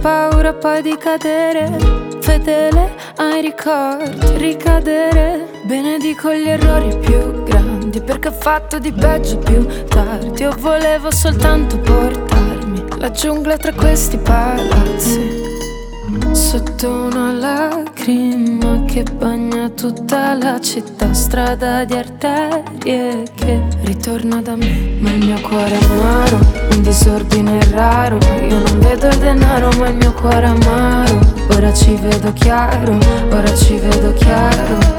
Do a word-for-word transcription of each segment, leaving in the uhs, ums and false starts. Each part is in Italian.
paura poi di cadere, fedele ai ricordi, ricadere. Benedico gli errori più grandi, perché ho fatto di peggio più tardi. Io volevo soltanto portarmi la giungla tra questi palazzi, sotto una lacrima che bagna tutta la città, strada di arterie che ritorna da me. Ma il mio cuore è amaro, un disordine raro. Io non vedo il denaro ma il mio cuore è amaro. Ora ci vedo chiaro, ora ci vedo chiaro.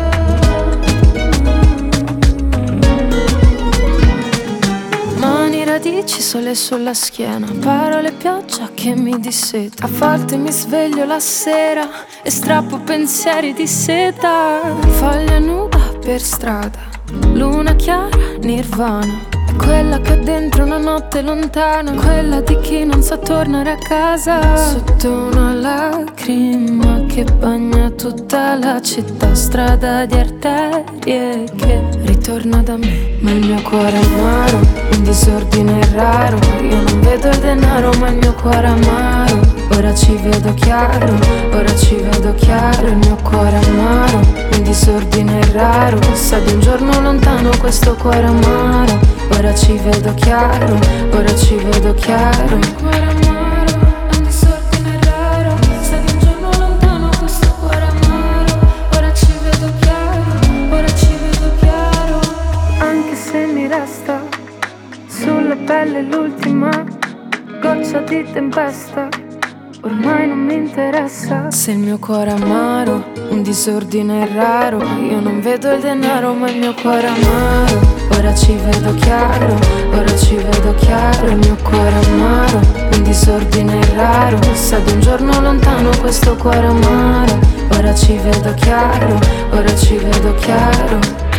Radici sole sulla schiena, parole pioggia che mi disseta. A volte mi sveglio la sera e strappo pensieri di seta. Foglia nuda per strada, luna chiara, nirvana. È quella che ha dentro una notte lontana, quella di chi non sa tornare a casa. Sotto una lacrima che bagna tutta la città, strada di arterie che ritorna da me. Ma il mio cuore è amaro, un disordine raro. Io non vedo il denaro ma il mio cuore è amaro. Ora ci vedo chiaro, ora ci vedo chiaro. Il mio cuore è amaro, un disordine raro. Sa di un giorno lontano questo cuore amaro. Ora ci vedo chiaro, ora ci vedo chiaro. Il mio cuore amaro, un disordine raro. Sa di un giorno lontano questo cuore amaro. Ora ci vedo chiaro, ora ci vedo chiaro. Anche se mi resta sulla pelle l'ultima goccia di tempesta, ormai non mi interessa. Se il mio cuore è amaro, un disordine raro. Io non vedo il denaro ma il mio cuore è amaro. Ora ci vedo chiaro, ora ci vedo chiaro. Il mio cuore è amaro, un disordine raro. Sa di un giorno lontano questo cuore amaro. Ora ci vedo chiaro, ora ci vedo chiaro.